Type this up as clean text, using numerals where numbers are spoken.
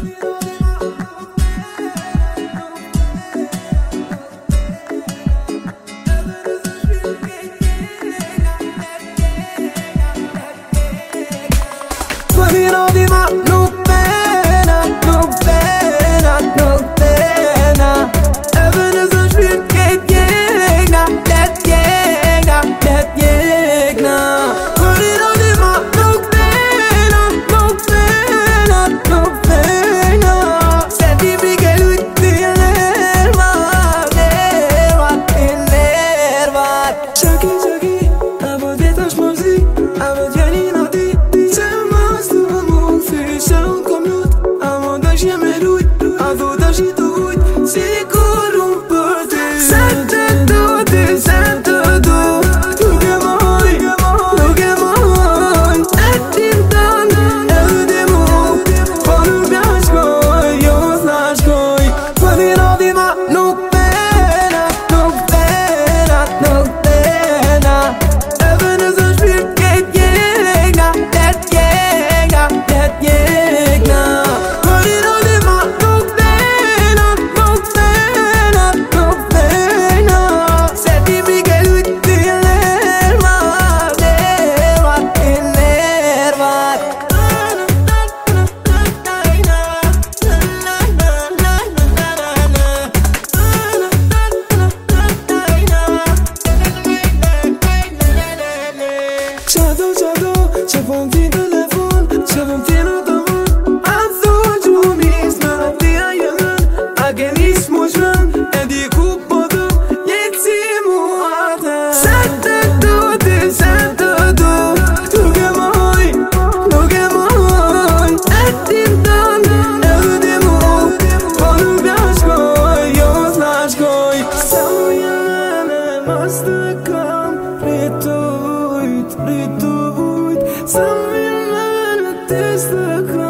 Ma nuk pena, nuk pena, nuk pena. Edhe nëse shpirt kejt jekna, let jekna, let jekna. Për i rodi ma nuk pena, nuk pena, nuk pena. Se ti pike lujt t'i nervat, nervat, t'i nervat. Qaki, qaki, apo t'vjet është mozi, apo t'vjeni nati. Se unë kom lut, a më dash jem e lujt, a do dash i të ujt, si kur unë për ty. Se të du, ty se të du, nuk e moj, nuk e moj. E tim tanë, edhe di mu, po nuk bja shkoj, jo s'na shkoj. Për i rodi ma nuk pena, nuk pena, nuk pena. Edhe nëse shpirt kejt jekna, let jekna, let jekna. Që po m'ti telefon, që po m'ti në të mën. A thonë që po m'nis me ratia jënën, a ke nis mu shmën, e di ku po të jetë si mu atë. Se të du, ty se të du, nuk e moj, nuk e moj. E tim tanë, edhe di mu, po nuk bja shkoj, jo s'na shkoj. Se mu jënë e mos të kam, rritu vujt, rritu vujt. Sa mi në të stë